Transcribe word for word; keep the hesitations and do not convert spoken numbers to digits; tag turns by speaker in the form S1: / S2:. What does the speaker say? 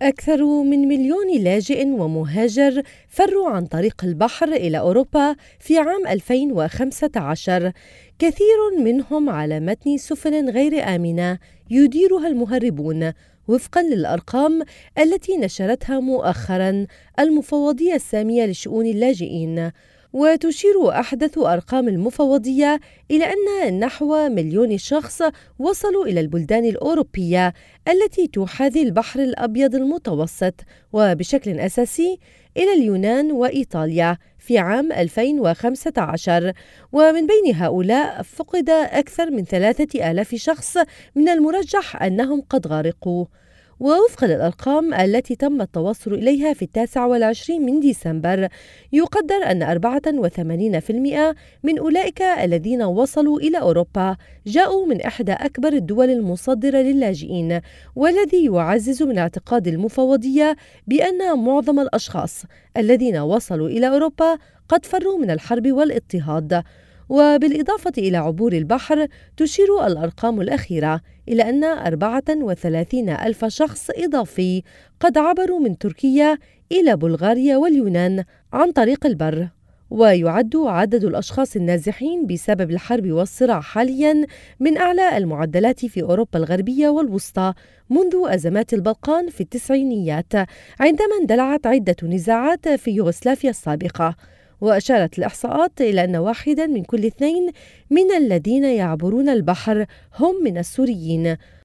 S1: أكثر من مليون لاجئ ومهاجر فروا عن طريق البحر إلى أوروبا في عام ألفين وخمسة عشر، كثير منهم على متن سفن غير آمنة يديرها المهربون وفقاً للأرقام التي نشرتها مؤخراً المفوضية السامية لشؤون اللاجئين. وتشير أحدث أرقام المفوضية إلى أن نحو مليون شخص وصلوا إلى البلدان الأوروبية التي تحاذي البحر الأبيض المتوسط، وبشكل أساسي إلى اليونان وإيطاليا في عام ألفين وخمسة عشر. ومن بين هؤلاء فقد أكثر من ثلاثة آلاف شخص من المرجح أنهم قد غرقوا. ووفقا للأرقام التي تم التوصل إليها في التاسع والعشرين من ديسمبر، يقدر أن أربعة وثمانين بالمئة من أولئك الذين وصلوا إلى أوروبا جاءوا من إحدى أكبر الدول المصدرة للاجئين، والذي يعزز من اعتقاد المفوضية بأن معظم الأشخاص الذين وصلوا إلى أوروبا قد فروا من الحرب والاضطهاد. وبالإضافة إلى عبور البحر، تشير الأرقام الأخيرة إلى أن أربعة وثلاثين ألف شخص إضافي قد عبروا من تركيا إلى بلغاريا واليونان عن طريق البر. ويعد عدد الأشخاص النازحين بسبب الحرب والصراع حالياً من أعلى المعدلات في أوروبا الغربية والوسطى منذ أزمات البلقان في التسعينيات، عندما اندلعت عدة نزاعات في يوغوسلافيا السابقة. وأشارت الإحصاءات إلى أن واحدا من كل اثنين من الذين يعبرون البحر هم من السوريين.